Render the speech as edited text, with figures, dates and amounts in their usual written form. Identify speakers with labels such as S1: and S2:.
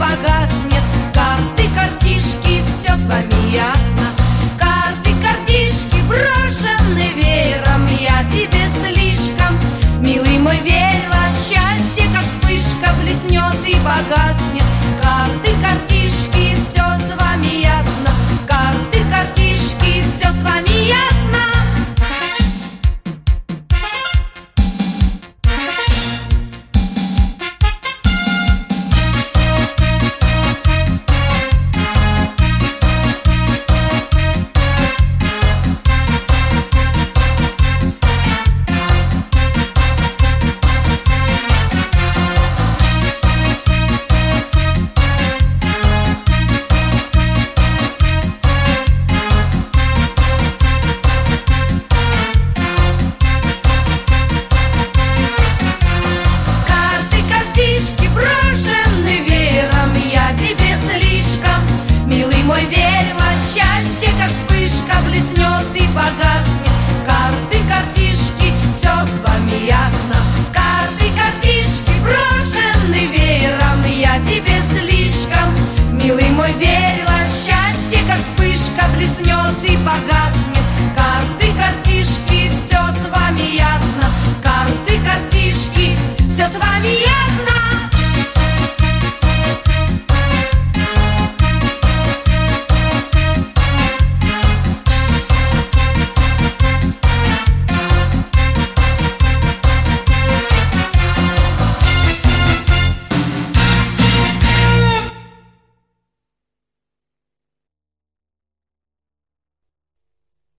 S1: погаснет. Карты, картишки, все с вами ясно. Карты, картишки, брошены веером. Я тебе слишком, милый мой, верила. Счастье, как вспышка, блеснет и погаснет. Карты, картишки, все с вами ясно. Карты, картишки, все с вами ясно. Блеснет и погаснет. Карты, картишки, все с вами ясно. Карты, картишки, брошены веером. Я тебе слишком, милый мой, верила. Счастье, как вспышка, блеснет и погаснет.